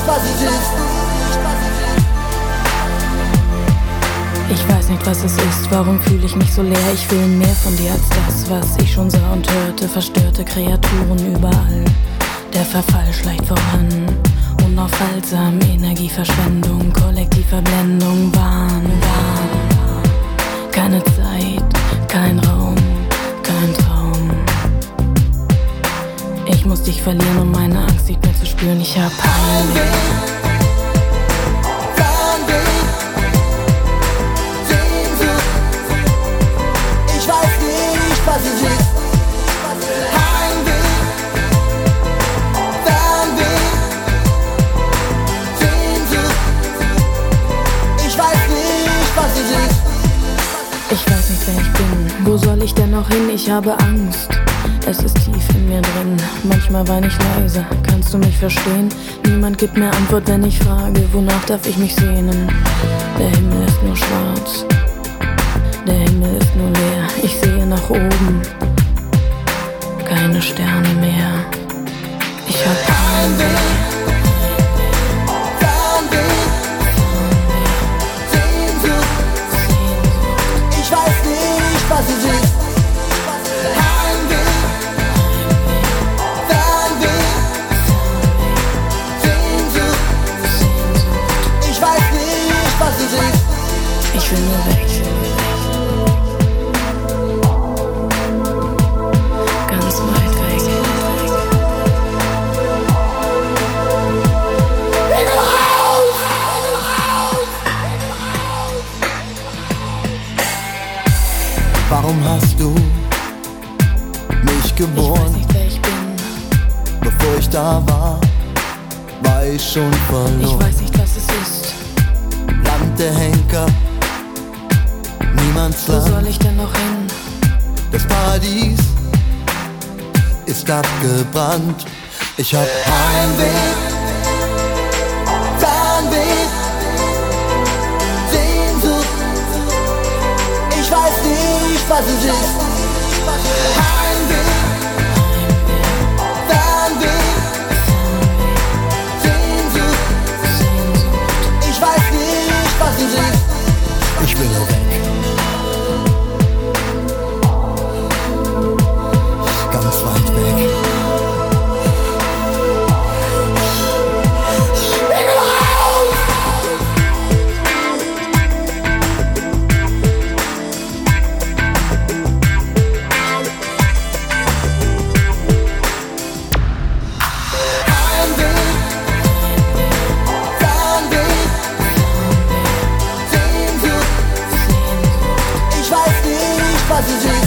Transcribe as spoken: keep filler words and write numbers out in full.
was es ist. Ich weiß nicht, was es ist, warum fühle ich mich so leer? Ich will mehr von dir als das, was ich schon sah und hörte. Verstörte Kreaturen überall, der Verfall schleicht voran. Unaufhaltsam, Energieverschwendung, Kollektivverblendung, Wahn, Wahn. Keine Zeit, kein Raum, kein Traum. Ich muss dich verlieren, um meine Angst nicht mehr zu spüren. Ich hab Heimweh. Was es ist. Heimweh, Fernweh, Sehnsucht. Ich weiß nicht, was es ist. Ich weiß nicht, wer ich bin. Wo soll ich denn noch hin? Ich habe Angst. Es ist tief in mir drin. Manchmal weine ich leise. Kannst du mich verstehen? Niemand gibt mir Antwort, wenn ich frage, wonach darf ich mich sehnen? Der Himmel ist nur schwarz. Der Himmel ist nur leer, ich sehe nach oben, keine Sterne mehr. Ich hab Heimweh, Fernweh, Sehnsucht. Ich weiß nicht, was es ist. Heimweh, Fernweh, Sehnsucht. Ich weiß nicht, was es ist. Ich will nur weg. Warum hast du mich geboren? Ich weiß nicht, wer ich bin. Bevor ich da war, war ich schon verloren. Ich weiß nicht, was es ist. Land der Henker, Wo soll Niemandsland. ich denn noch hin? Das Paradies ist abgebrannt. Ich hab Heimweh, Fernweh, Sehnsucht. Ich weiß nicht, was es ist. Heimweh, Fernweh, Sehnsucht. Ich weiß nicht, was es ist. Ich will nur weg. Ganz weit weg. Was ist